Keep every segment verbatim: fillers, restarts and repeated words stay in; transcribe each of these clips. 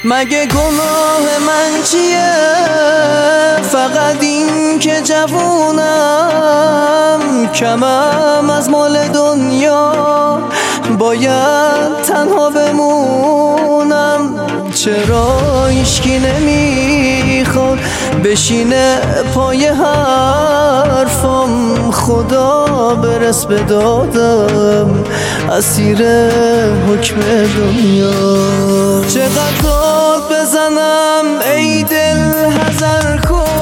مگه گناه من چیه؟ فقط این که جوونم، کمم از مال دنیا، باید تنها بمونم. چرا هیچکی نمیخواد بشینه پای حرفم؟ خدا برس به دادم، اسیر حکم دنیا. چقدر داد بزنم ای دل حذر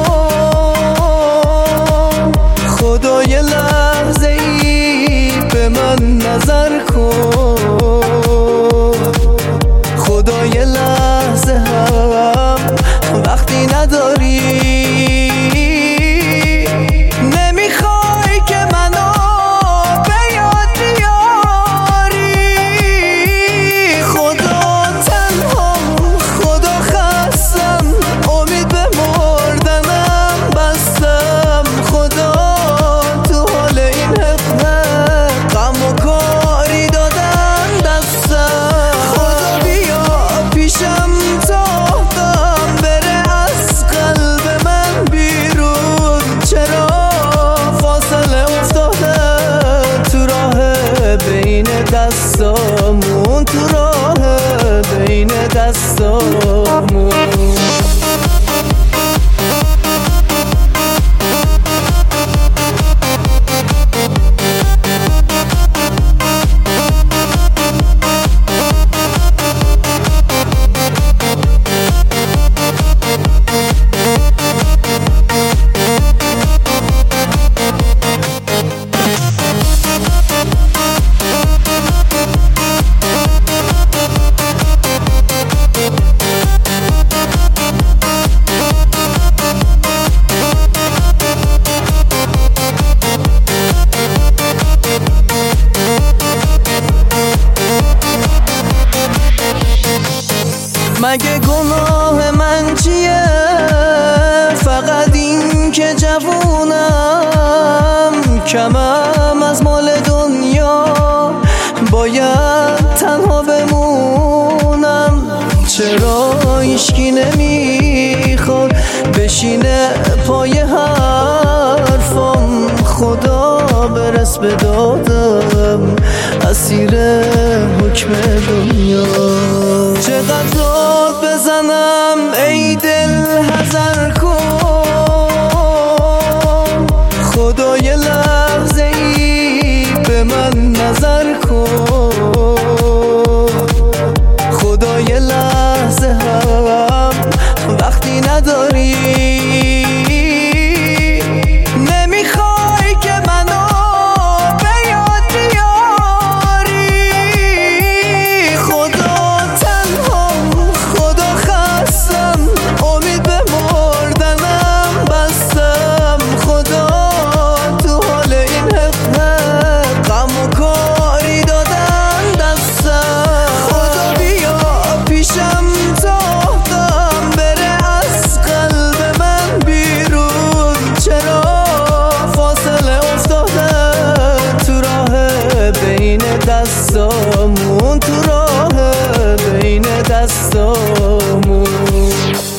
کن، خدا یه لحظه ای به من نظر کن. خدا یه لحظه هم وقتی نداری، نمیخوای که منو به یاد بیاری. خدا تنها، خدا خستم، امید به مردنم بستم. خدا تو حال این حق غم و کاری دادن دستم. خدا بیا پیشم تا غم بره از قلب من بیرون. چرا فاصله افتاده تو راه بین دستامون، تو راه بین دستامون. مگه گناه من چیه؟ فقط این که جوونم، کمم از مال دنیا، باید تنها بمونم. چرا هیچکی نمیخواد بشینه پای حرفم؟ خدا برس به دادم، اسیر حکم دنیا. چقدر داد بزنم ای دل حذر کن، خدا یه لحظه ای به من نظر کن. خدا یه لحظه هم وقتی نداری، نمیخوای که منو به یاد بیاری. خدا تنها، خدا خستم، امید به مردنم بستم. خدا تو حال این حق غم و کاری دادن دستم. خدا بیا پیشم تا غم بره از قلب من بیرون. چرا فاصله افتاده تو راه بین دستامون، تو راه بین دستامون.